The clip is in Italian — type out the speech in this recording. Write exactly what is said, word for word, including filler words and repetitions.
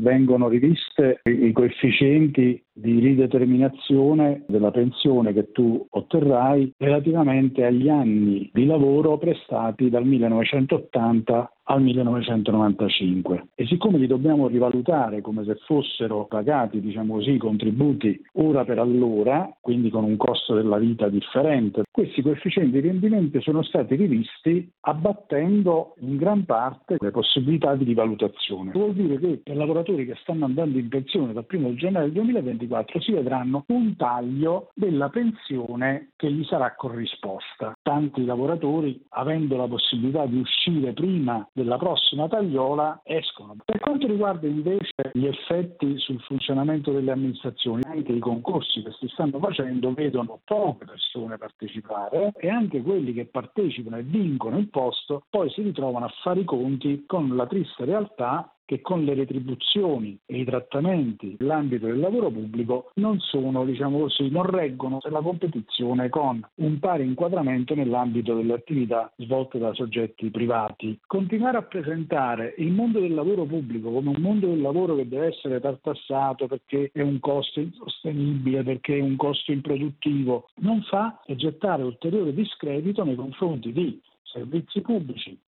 vengono riviste i coefficienti di rideterminazione della pensione che tu otterrai relativamente agli anni di lavoro prestati dal millenovecentottanta al millenovecentonovantacinque. E siccome li dobbiamo rivalutare come se fossero pagati, diciamo così, i contributi ora per allora, quindi con un costo della vita differente, questi coefficienti di rendimento sono stati rivisti abbattendo in gran parte le possibilità di rivalutazione. Vuol dire che per lavoratori che stanno andando in pensione dal primo gennaio duemilaventiquattro si vedranno un taglio della pensione che gli sarà corrisposta. Tanti lavoratori, avendo la possibilità di uscire prima della prossima tagliola, escono. Per quanto riguarda invece gli effetti sul funzionamento delle amministrazioni, anche i concorsi che si stanno facendo vedono poche persone partecipare e anche quelli che partecipano e vincono il posto poi si ritrovano a fare i conti con la triste realtà che con le retribuzioni e i trattamenti nell'ambito del lavoro pubblico non sono, diciamo così, non reggono la competizione con un pari inquadramento nell'ambito delle attività svolte da soggetti privati. Continuare a presentare il mondo del lavoro pubblico come un mondo del lavoro che deve essere tartassato perché è un costo insostenibile, perché è un costo improduttivo, non fa che gettare ulteriore discredito nei confronti di servizi pubblici